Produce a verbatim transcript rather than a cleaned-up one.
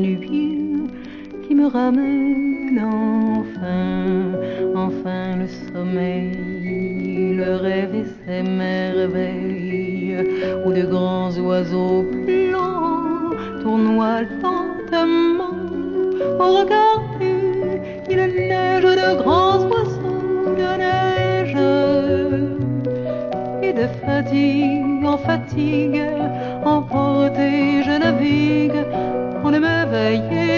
nuit qui me ramène enfin, enfin le sommeil, le rêve et ses merveilles, où de grands oiseaux blancs tournoient lentement. Au regard nu, il neige de grands oiseaux de neige. Et de fatigue en fatigue, emporté je navigue, pour ne me veiller